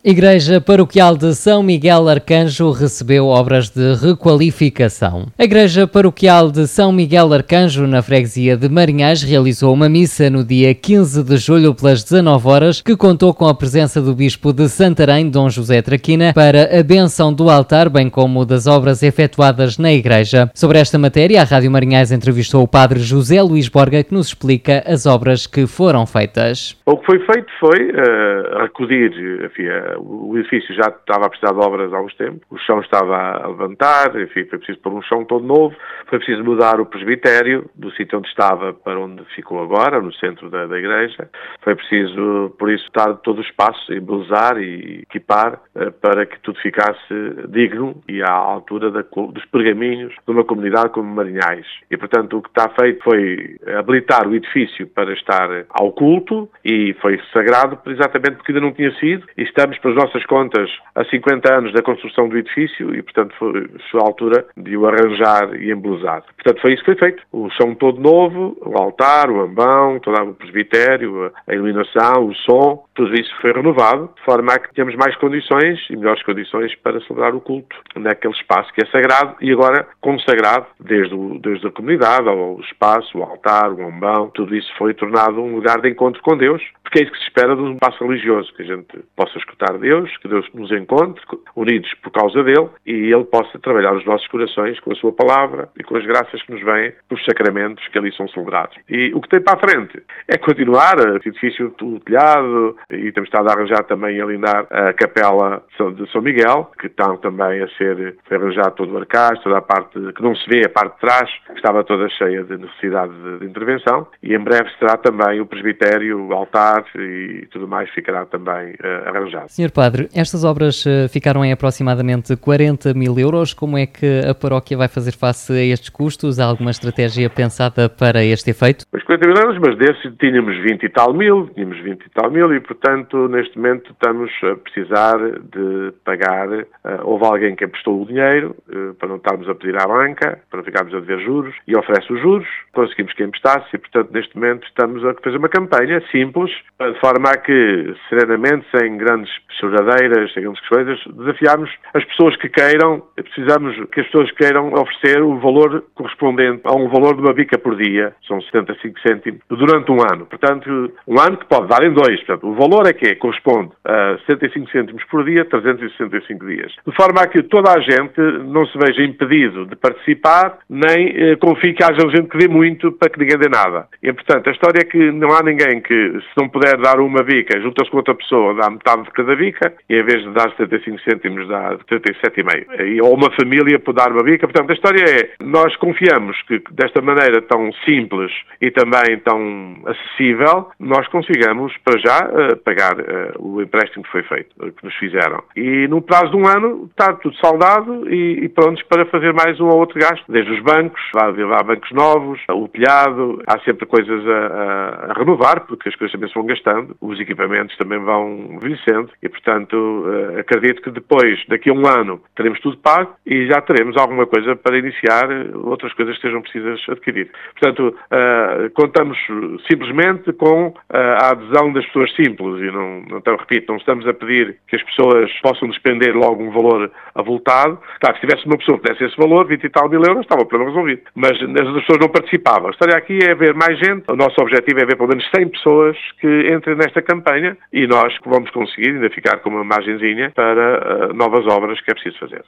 Igreja Paroquial de São Miguel Arcanjo recebeu obras de requalificação. A Igreja Paroquial de São Miguel Arcanjo, na freguesia de Marinhais, realizou uma missa no dia 15 de julho pelas 19 horas, que contou com a presença do Bispo de Santarém, Dom José Traquina, para a bênção do altar, bem como das obras efetuadas na Igreja. Sobre esta matéria, a Rádio Marinhais entrevistou o Padre José Luís Borga, que nos explica as obras que foram feitas. O que foi feito foi acudir, enfim, o edifício já estava a precisar de obras há uns tempos, o chão estava a levantar, enfim, foi preciso pôr um chão todo novo, foi preciso mudar o presbitério do sítio onde estava para onde ficou agora, no centro da igreja, foi preciso, por isso, dar todo o espaço, embelezar e equipar para que tudo ficasse digno e à altura dos pergaminhos de uma comunidade como Marinhais. E, portanto, o que está feito foi habilitar o edifício para estar ao culto e foi sagrado exatamente porque ainda não tinha sido, e estamos para as nossas contas há 50 anos da construção do edifício e, portanto, foi a altura de o arranjar e embelezar. Portanto, foi isso que foi feito. O chão todo novo, o altar, o ambão, todo o presbitério, a iluminação, o som, tudo isso foi renovado, de forma a que temos mais condições e melhores condições para celebrar o culto naquele espaço que é sagrado e agora consagrado desde a comunidade, ao espaço, o altar, o ambão, tudo isso foi tornado um lugar de encontro com Deus, porque é isso que se espera de um espaço religioso, que a gente possa escutar Deus, que Deus nos encontre, unidos por causa dele, e ele possa trabalhar os nossos corações com a sua palavra e com as graças que nos vêm dos sacramentos que ali são celebrados. E o que tem para a frente é continuar o edifício do telhado, e temos estado a arranjar também e alinhar a capela de São Miguel, que está também a ser arranjado todo o arcaz, toda a parte que não se vê, a parte de trás, que estava toda cheia de necessidade de intervenção, e em breve será também o presbitério, o altar e tudo mais ficará também arranjado. Senhor Padre, estas obras ficaram em aproximadamente 40 mil euros. Como é que a paróquia vai fazer face a estes custos? Há alguma estratégia pensada para este efeito? Os 40 mil euros, mas desses tínhamos 20 e tal mil, e portanto neste momento estamos a precisar de pagar. Houve alguém que emprestou o dinheiro para não estarmos a pedir à banca, para não ficarmos a dever juros, e oferece os juros, conseguimos que emprestasse e portanto neste momento estamos a fazer uma campanha simples, de forma a que serenamente, sem grandes choradeiras, sem grandes coisas, desafiarmos as pessoas que queiram, precisamos que as pessoas queiram oferecer o valor correspondente a um valor de uma bica por dia, são 75 cêntimos, durante um ano. Portanto, um ano que pode dar em dois. Portanto, o valor é que corresponde a 75 cêntimos por dia, 365 dias. De forma a que toda a gente não se veja impedido de participar, nem confie que haja gente que dê muito para que ninguém dê nada. E, portanto, a história é que não há ninguém que, se não puder dar uma bica, junta-se com outra pessoa, dá metade de cada bica, e em vez de dar 75 cêntimos, dá 37,5. Ou uma família pode dar uma bica. Portanto, a história é, nós confiamos que desta maneira tão simples e também tão acessível, nós consigamos, para já, pagar o empréstimo que foi feito, que nos fizeram. E no prazo de um ano está tudo saldado e prontos para fazer mais um ou outro gasto. Desde os bancos, vai haver bancos novos, o telhado, há sempre coisas a renovar, porque as coisas também se vão gastando, os equipamentos também vão envelhecendo e, portanto, acredito que depois, daqui a um ano, teremos tudo pago e já teremos alguma coisa para iniciar outras coisas que sejam precisas adquirir. Portanto, contamos simplesmente com a adesão das pessoas simples e repito, não estamos a pedir que as pessoas possam despender logo um valor avultado. Claro, se tivesse uma pessoa que desse esse valor, 20 e tal mil euros, estava o problema resolvido. Mas as pessoas não participavam. A história aqui é ver mais gente. O nosso objetivo é ver pelo menos 100 pessoas que entrem nesta campanha e nós vamos conseguir ainda ficar com uma margenzinha para novas obras que é preciso fazer.